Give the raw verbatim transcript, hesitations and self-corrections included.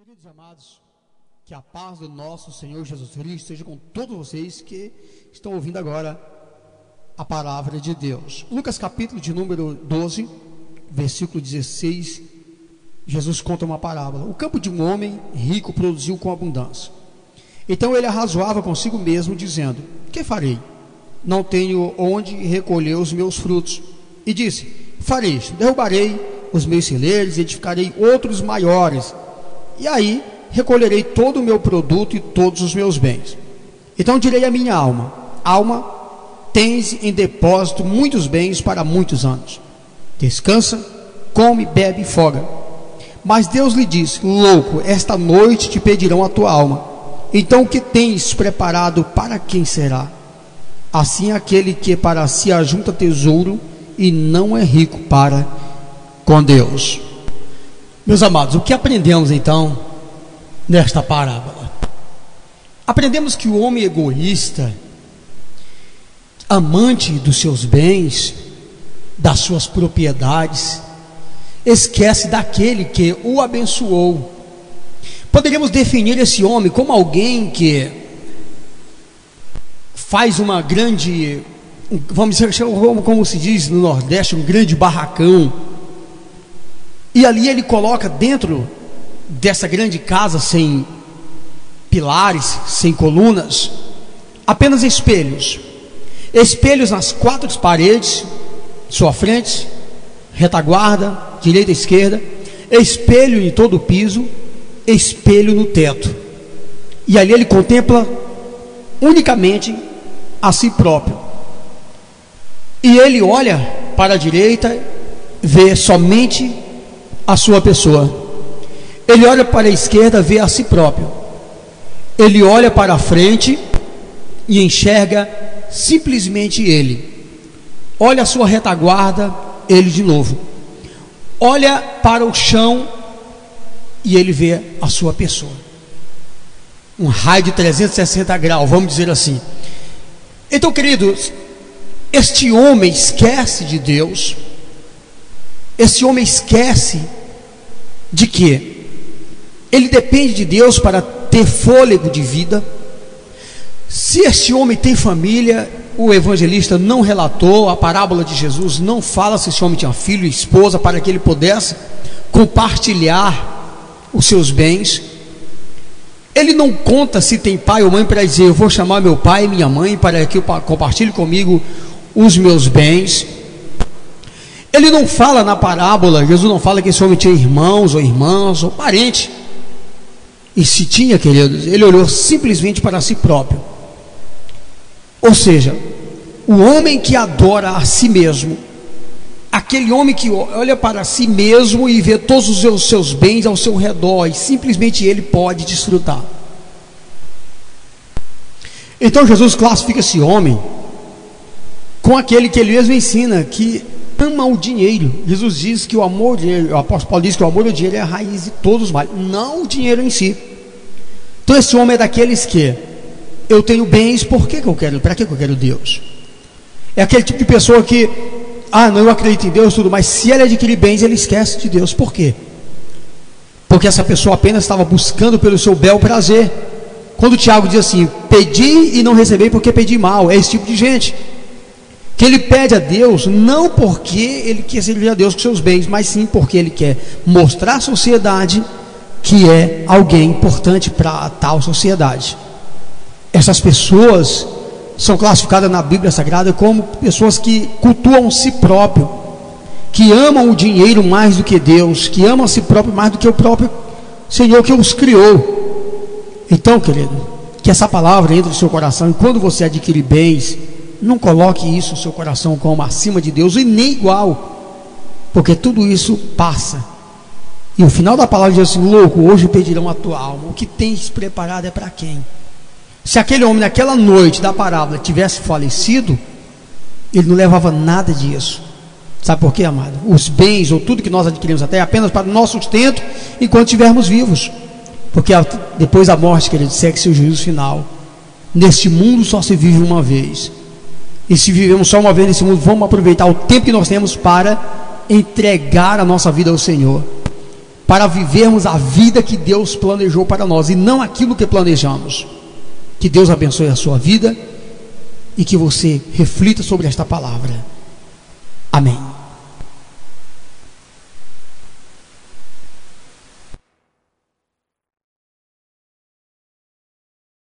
Queridos amados, que a paz do nosso Senhor Jesus Cristo esteja com todos vocês que estão ouvindo agora a palavra de Deus. Lucas capítulo de número doze, versículo dezesseis, Jesus conta uma parábola. O campo de um homem rico produziu com abundância. Então ele arrazoava consigo mesmo, dizendo: que farei? Não tenho onde recolher os meus frutos. E disse: farei isto, derrubarei os meus celeiros e edificarei outros maiores, e aí recolherei todo o meu produto e todos os meus bens. Então direi à minha alma: alma, tens em depósito muitos bens para muitos anos. Descansa, come, bebe e folga. Mas Deus lhe disse: louco, esta noite te pedirão a tua alma. Então o que tens preparado para quem será? Assim aquele que para si ajunta tesouro e não é rico para com Deus. Meus amados, o que aprendemos então nesta parábola? Aprendemos que o homem egoísta, amante dos seus bens, das suas propriedades, esquece daquele que o abençoou. Poderíamos definir esse homem como alguém que faz uma grande, vamos dizer, como se diz no Nordeste, um grande barracão, e ali ele coloca dentro dessa grande casa, sem pilares, sem colunas, apenas espelhos, espelhos nas quatro paredes, sua frente, retaguarda, direita e esquerda, espelho em todo o piso, espelho no teto, e ali ele contempla unicamente a si próprio, e ele olha para a direita, vê somente a sua pessoa. Ele olha para a esquerda, vê a si próprio. Ele olha para a frente e enxerga simplesmente ele. Olha a sua retaguarda, ele de novo. Olha para o chão e ele vê a sua pessoa. Um raio de trezentos e sessenta graus, vamos dizer assim. Então, queridos, este homem esquece de Deus. Esse homem esquece de que ele depende de Deus para ter fôlego de vida. Se este homem tem família, o evangelista não relatou, a parábola de Jesus não fala se esse homem tinha filho e esposa para que ele pudesse compartilhar os seus bens. Ele não conta se tem pai ou mãe para dizer: eu vou chamar meu pai e minha mãe para que compartilhe comigo os meus bens. Ele não fala na parábola, Jesus não fala que esse homem tinha irmãos ou irmãs ou parente. E se tinha, queridos, ele olhou simplesmente para si próprio. Ou seja, o homem que adora a si mesmo, aquele homem que olha para si mesmo e vê todos os seus, seus bens ao seu redor, e simplesmente ele pode desfrutar. Então Jesus classifica esse homem com aquele que ele mesmo ensina, que ama o dinheiro. Jesus diz que o amor ao dinheiro, o apóstolo Paulo diz que o amor ao dinheiro é a raiz de todos os males, não o dinheiro em si. Então esse homem é daqueles que: eu tenho bens, por que que eu quero? Para que que eu quero Deus? É aquele tipo de pessoa que: ah, não, eu acredito em Deus, tudo, mas se ele adquirir bens, ele esquece de Deus. Por quê? Porque essa pessoa apenas estava buscando pelo seu bel prazer. Quando Tiago diz assim: pedi e não recebi porque pedi mal, é esse tipo de gente que ele pede a Deus não porque ele quer servir a Deus com seus bens, mas sim porque ele quer mostrar à sociedade que é alguém importante para a tal sociedade. Essas pessoas são classificadas na Bíblia Sagrada como pessoas que cultuam si próprio, que amam o dinheiro mais do que Deus, que amam a si próprio mais do que o próprio Senhor que os criou. Então, querido, que essa palavra entre no seu coração, e quando você adquirir bens, não coloque isso no seu coração como acima de Deus e nem igual, porque tudo isso passa. E o final da palavra diz assim: louco, hoje pedirão a tua alma. O que tens preparado é para quem? Se aquele homem naquela noite da parábola tivesse falecido, ele não levava nada disso. Sabe por quê, amado? Os bens ou tudo que nós adquirimos até é apenas para o nosso sustento enquanto estivermos vivos, porque depois da morte, querido, segue-se o juízo final. Neste mundo só se vive uma vez, e se vivemos só uma vez nesse mundo, vamos aproveitar o tempo que nós temos para entregar a nossa vida ao Senhor. para vivermos a vida que Deus planejou para nós e não aquilo que planejamos. Que Deus abençoe a sua vida e que você reflita sobre esta palavra.